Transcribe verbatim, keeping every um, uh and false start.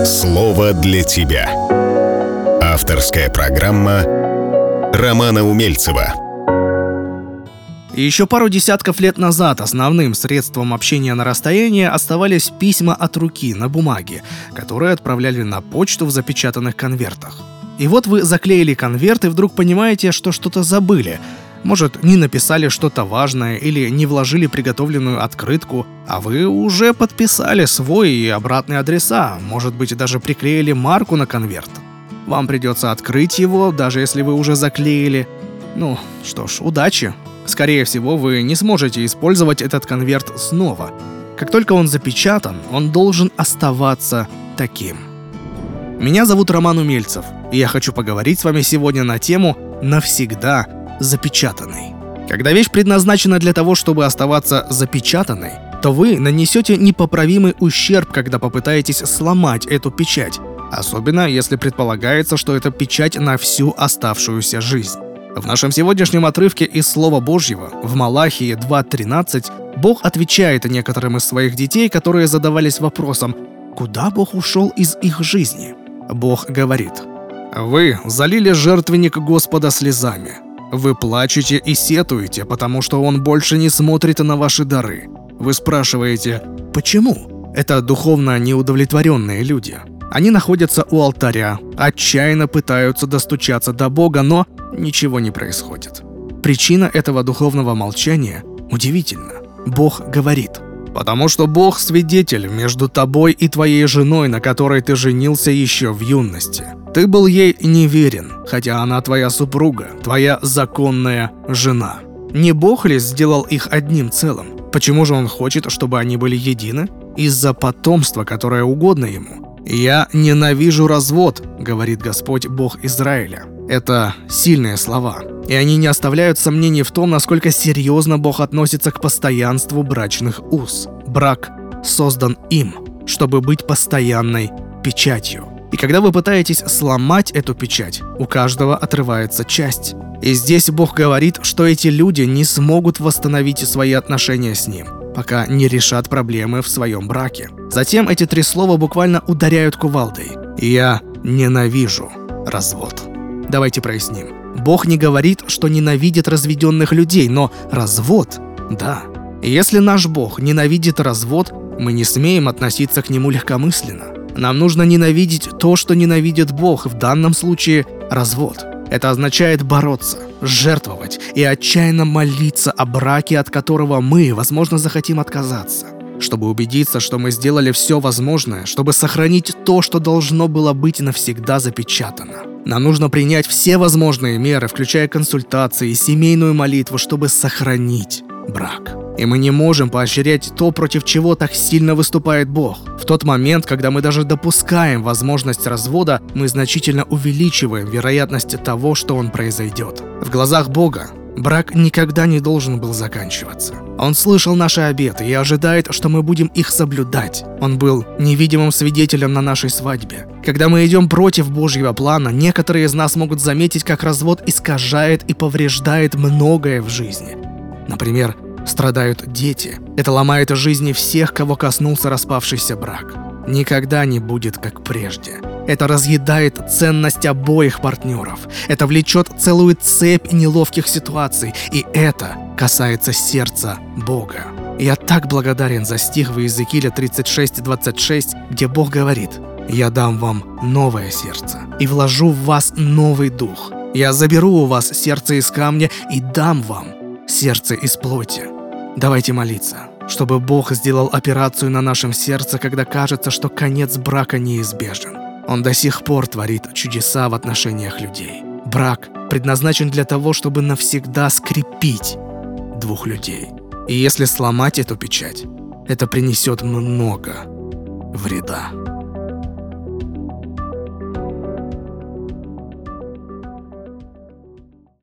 Слово для тебя. Авторская программа Романа Умельцева. И еще пару десятков лет назад основным средством общения на расстоянии оставались письма от руки на бумаге, которые отправляли на почту в запечатанных конвертах. И вот вы заклеили конверт и вдруг понимаете, что что-то забыли. Может, не написали что-то важное или не вложили приготовленную открытку, а вы уже подписали свой и обратные адреса, может быть, даже приклеили марку на конверт. Вам придется открыть его, даже если вы уже заклеили. Ну, что ж, удачи. Скорее всего, вы не сможете использовать этот конверт снова. Как только он запечатан, он должен оставаться таким. Меня зовут Роман Умельцев, и я хочу поговорить с вами сегодня на тему «Навсегда запечатанный». Когда вещь предназначена для того, чтобы оставаться запечатанной, то вы нанесете непоправимый ущерб, когда попытаетесь сломать эту печать, особенно если предполагается, что это печать на всю оставшуюся жизнь. В нашем сегодняшнем отрывке из Слова Божьего в Малахии два тринадцать Бог отвечает некоторым из своих детей, которые задавались вопросом, куда Бог ушел из их жизни. Бог говорит: «Вы залили жертвенник Господа слезами. Вы плачете и сетуете, потому что Он больше не смотрит на ваши дары. Вы спрашиваете, почему? Это духовно неудовлетворенные люди. Они находятся у алтаря, отчаянно пытаются достучаться до Бога, но ничего не происходит. Причина этого духовного молчания удивительна. Бог говорит: потому что Бог свидетель между тобой и твоей женой, на которой ты женился еще в юности. Ты был ей неверен, хотя она твоя супруга, твоя законная жена. Не Бог ли сделал их одним целым? Почему же Он хочет, чтобы они были едины? Из-за потомства, которое угодно Ему. «Я ненавижу развод», — говорит Господь Бог Израиля. Это сильные слова, и они не оставляют сомнений в том, насколько серьезно Бог относится к постоянству брачных уз. Брак создан им, чтобы быть постоянной печатью. И когда вы пытаетесь сломать эту печать, у каждого отрывается часть. И здесь Бог говорит, что эти люди не смогут восстановить свои отношения с Ним, пока не решат проблемы в своем браке. Затем эти три слова буквально ударяют кувалдой. «Я ненавижу развод». Давайте проясним. Бог не говорит, что ненавидит разведенных людей, но развод – да. И если наш Бог ненавидит развод, мы не смеем относиться к Нему легкомысленно. Нам нужно ненавидеть то, что ненавидит Бог, в данном случае – развод. Это означает бороться, жертвовать и отчаянно молиться о браке, от которого мы, возможно, захотим отказаться, чтобы убедиться, что мы сделали все возможное, чтобы сохранить то, что должно было быть навсегда запечатано. Нам нужно принять все возможные меры, включая консультации и семейную молитву, чтобы сохранить брак. И мы не можем поощрять то, против чего так сильно выступает Бог. В тот момент, когда мы даже допускаем возможность развода, мы значительно увеличиваем вероятность того, что он произойдет. В глазах Бога брак никогда не должен был заканчиваться. Он слышал наши обеты и ожидает, что мы будем их соблюдать. Он был невидимым свидетелем на нашей свадьбе. Когда мы идем против Божьего плана, некоторые из нас могут заметить, как развод искажает и повреждает многое в жизни. Например, страдают дети. Это ломает жизни всех, кого коснулся распавшийся брак. Никогда не будет как прежде. Это разъедает ценность обоих партнеров. Это влечет целую цепь неловких ситуаций. И это касается сердца Бога. Я так благодарен за стих в Иезекииля тридцать шесть двадцать шесть, где Бог говорит: «Я дам вам новое сердце и вложу в вас новый дух. Я заберу у вас сердце из камня и дам вам сердце из плоти». Давайте молиться, чтобы Бог сделал операцию на нашем сердце, когда кажется, что конец брака неизбежен. Он до сих пор творит чудеса в отношениях людей. Брак предназначен для того, чтобы навсегда скрепить двух людей. И если сломать эту печать, это принесет много вреда.